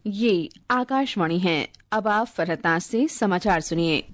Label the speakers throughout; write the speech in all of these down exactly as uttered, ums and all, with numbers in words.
Speaker 1: ये आकाशवाणी है। अब आप फरहत से समाचार सुनिए।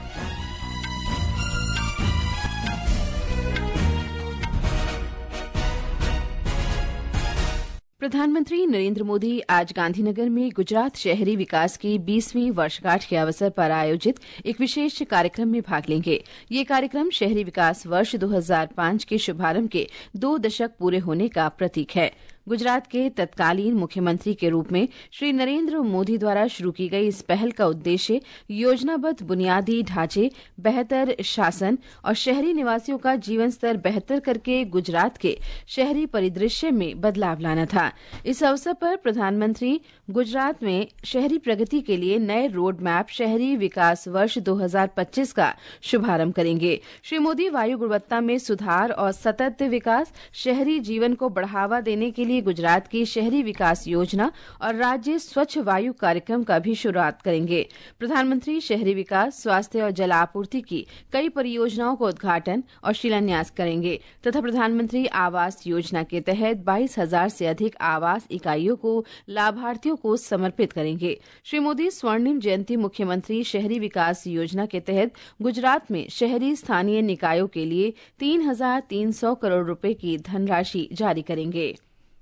Speaker 1: प्रधानमंत्री नरेंद्र मोदी आज गांधीनगर में गुजरात शहरी विकास की बीसवीं वर्षगांठ के अवसर पर आयोजित एक विशेष कार्यक्रम में भाग लेंगे। ये कार्यक्रम शहरी विकास वर्ष दो हज़ार पाँच के शुभारंभ के दो दशक पूरे होने का प्रतीक है। गुजरात के तत्कालीन मुख्यमंत्री के रूप में श्री नरेंद्र मोदी द्वारा शुरू की गई इस पहल का उद्देश्य योजनाबद्ध बुनियादी ढांचे, बेहतर शासन और शहरी निवासियों का जीवन स्तर बेहतर करके गुजरात के शहरी परिदृश्य में बदलाव लाना था। इस अवसर पर प्रधानमंत्री गुजरात में शहरी प्रगति के लिए नए रोड मैप शहरी विकास वर्ष दो हज़ार पच्चीस का शुभारंभ करेंगे। श्री मोदी वायु गुणवत्ता में सुधार और सतत विकास, शहरी जीवन को बढ़ावा देने के लिए गुजरात की शहरी विकास योजना और राज्य स्वच्छ वायु कार्यक्रम का भी शुरुआत करेंगे। प्रधानमंत्री शहरी विकास, स्वास्थ्य और जल आपूर्ति की कई परियोजनाओं को उद्घाटन और शिलान्यास करेंगे तथा प्रधानमंत्री आवास योजना के तहत बाईस हजार से अधिक आवास इकाइयों को लाभार्थियों को समर्पित करेंगे। श्री मोदी स्वर्णिम जयंती मुख्यमंत्री शहरी विकास योजना के तहत गुजरात में शहरी स्थानीय निकायों के लिए तीन हजार तीन सौ करोड़ रुपए की धनराशि जारी करेंगे।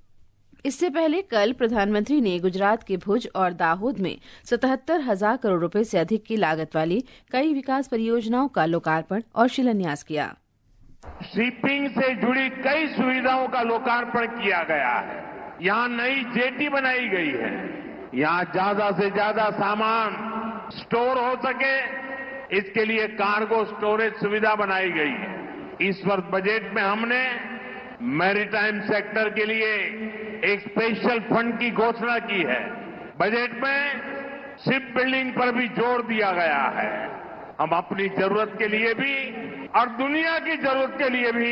Speaker 1: इससे पहले कल प्रधानमंत्री ने गुजरात के भुज और दाहोद में सतहत्तर हजार करोड़ रुपए से अधिक की लागत वाली कई विकास परियोजनाओं का लोकार्पण और शिलान्यास किया।
Speaker 2: शिपिंग से जुड़ी कई सुविधाओं का लोकार्पण किया गया है। यहाँ नई जेटी बनाई गई है। यहाँ ज्यादा से ज्यादा सामान स्टोर हो सके, इसके लिए कार्गो स्टोरेज सुविधा बनाई गई है। इस वर्ष बजट में हमने मैरीटाइम सेक्टर के लिए एक स्पेशल फंड की घोषणा की है। बजट में शिप बिल्डिंग पर भी जोर दिया गया है। हम अपनी जरूरत के लिए भी और दुनिया की जरूरत के लिए भी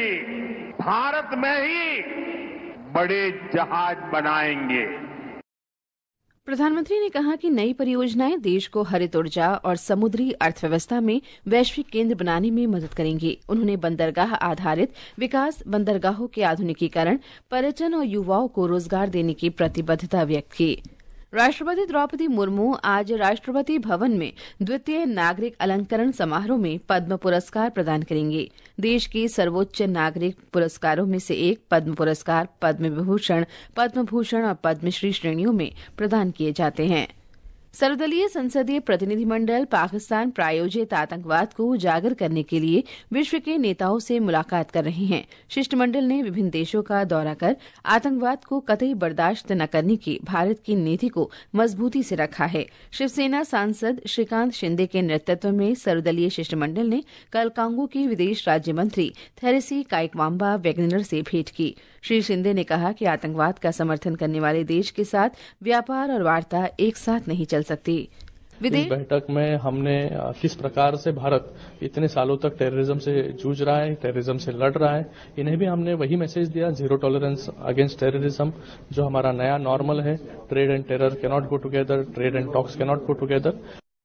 Speaker 2: भारत में ही बड़े जहाज बनाएंगे।
Speaker 1: प्रधानमंत्री ने कहा कि नई परियोजनाएं देश को हरित ऊर्जा और समुद्री अर्थव्यवस्था में वैश्विक केंद्र बनाने में मदद करेंगी। उन्होंने बंदरगाह आधारित विकास, बंदरगाहों के आधुनिकीकरण, पर्यटन और युवाओं को रोजगार देने की प्रतिबद्धता व्यक्त की। राष्ट्रपति द्रौपदी मुर्मू आज राष्ट्रपति भवन में द्वितीय नागरिक अलंकरण समारोह में पद्म पुरस्कार प्रदान करेंगे। देश के सर्वोच्च नागरिक पुरस्कारों में से एक पद्म पुरस्कार पद्म विभूषण, पद्म भूषण और पद्मश्री श्रेणियों में प्रदान किए जाते हैं। सर्वदलीय संसदीय प्रतिनिधिमंडल पाकिस्तान प्रायोजित आतंकवाद को उजागर करने के लिए विश्व के नेताओं से मुलाकात कर रहे हैं। शिष्टमंडल ने विभिन्न देशों का दौरा कर आतंकवाद को कतई बर्दाश्त न करने की भारत की नीति को मजबूती से रखा है। शिवसेना सांसद श्रीकांत शिंदे के नेतृत्व में सर्वदलीय शिष्टमंडल ने कल कांगो की विदेश राज्य मंत्री थेरेसी काइकवाम्बा वेगनर से भेंट की। श्री शिंदे ने कहा कि आतंकवाद का समर्थन करने वाले देश के साथ व्यापार और वार्ता एक साथ नहीं चल सकती।
Speaker 3: इस बैठक में हमने किस प्रकार से भारत इतने सालों तक टेररिज्म से जूझ रहा है, टेररिज्म से लड़ रहा है, इन्हें भी हमने वही मैसेज दिया, जीरो टॉलरेंस अगेंस्ट टेररिज्म, जो हमारा नया नॉर्मल है। Trade and terror can not go together, trade and talks can not go together.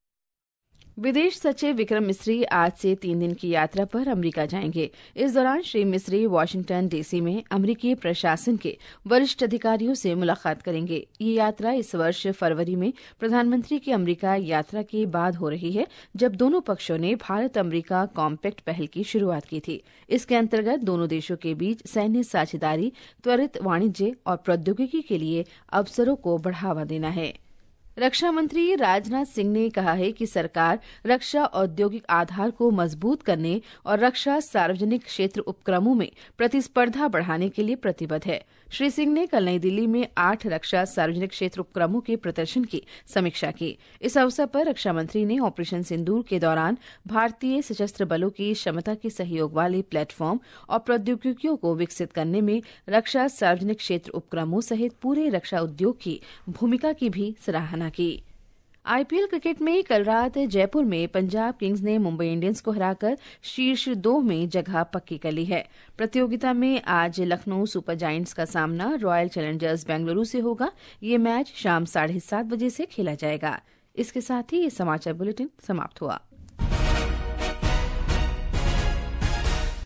Speaker 1: विदेश सचिव विक्रम मिस्री आज से तीन दिन की यात्रा पर अमेरिका जाएंगे। इस दौरान श्री मिस्री वाशिंगटन डीसी में अमेरिकी प्रशासन के वरिष्ठ अधिकारियों से मुलाकात करेंगे। ये यात्रा इस वर्ष फरवरी में प्रधानमंत्री की अमेरिका यात्रा के बाद हो रही है, जब दोनों पक्षों ने भारत अमेरिका कॉम्पैक्ट पहल की शुरुआत की थी। इसके अंतर्गत दोनों देशों के बीच सैन्य साझेदारी, त्वरित वाणिज्य और प्रौद्योगिकी के लिए अवसरों को बढ़ावा देना है। रक्षा मंत्री राजनाथ सिंह ने कहा है कि सरकार रक्षा औद्योगिक आधार को मजबूत करने और रक्षा सार्वजनिक क्षेत्र उपक्रमों में प्रतिस्पर्धा बढ़ाने के लिए प्रतिबद्ध है। श्री सिंह ने कल नई दिल्ली में आठ रक्षा सार्वजनिक क्षेत्र उपक्रमों के प्रदर्शन की समीक्षा की। इस अवसर पर रक्षा मंत्री ने ऑपरेशन सिंदूर के दौरान भारतीय सशस्त्र बलों की क्षमता के सहयोग वाले प्लेटफॉर्म और प्रौद्योगिकियों को विकसित करने में रक्षा सार्वजनिक क्षेत्र उपक्रमों सहित पूरे रक्षा उद्योग की भूमिका की भी सराहना की। आईपीएल क्रिकेट में कल रात जयपुर में पंजाब किंग्स ने मुंबई इंडियंस को हराकर शीर्ष दो में जगह पक्की कर ली है। प्रतियोगिता में आज लखनऊ सुपर जायंट्स का सामना रॉयल चैलेंजर्स बेंगलुरु से होगा। ये मैच शाम साढ़े सात बजे से खेला जाएगा। इसके साथ ही ये समाचार बुलेटिन समाप्त हुआ।